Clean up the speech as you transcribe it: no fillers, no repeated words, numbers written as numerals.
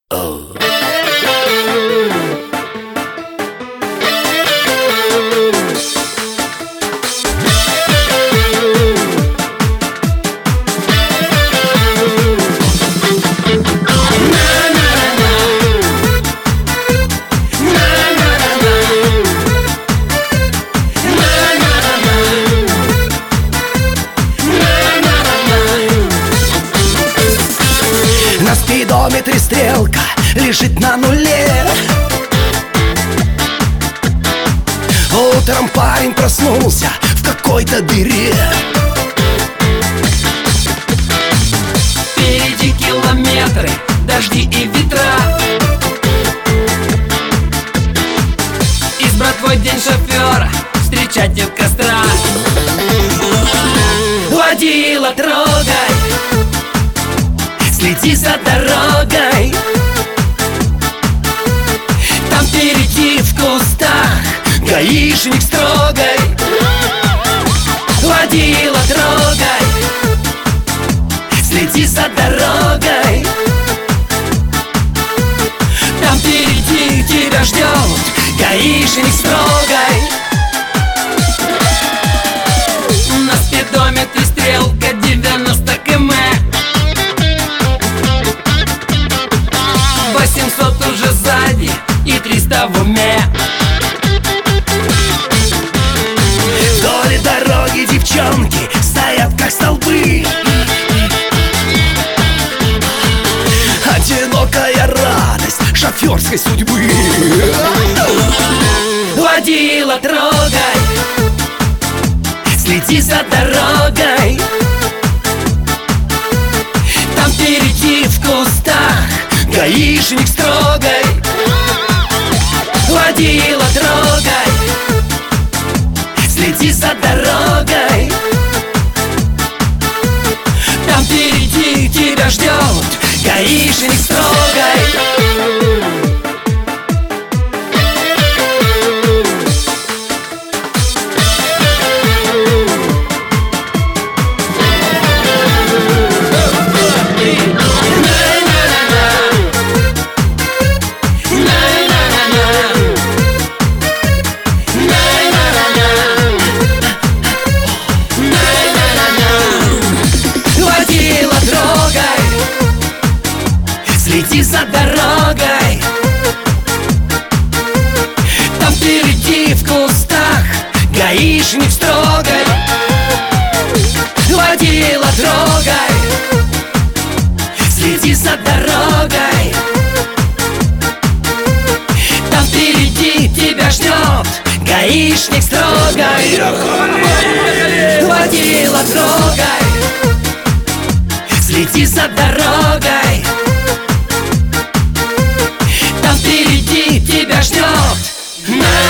На спидометре стрелка лежит на нуле. Утром парень проснулся в какой-то дыре. Впереди километры, дожди и ветра. Избрать твой день шофера, встречать у костра. Водила, трогай, следи за дорогой. Там впереди в кустах гаишник строгой. Водила, трогай, следи за дорогой. Там впереди тебя ждет гаишник строгой. На спидометре стрелка 90 км. 800 уже сзади и 300 в уме. Вдоль дороги девчонки стоят как столбы. Одинокая радость шоферской судьбы. Водила, трогай, следи за дорогой. Там впереди в кустах гаишник строгой. Водила, трогай, следи за дорогой. Там впереди тебя ждет гаишник строгой. Следи за дорогой. Там впереди в кустах гаишник строгой. Водила, трогай, следи за дорогой. Там впереди тебя ждет гаишник строгой. Водила, трогай, следи за дорогой. Там впереди тебя ждет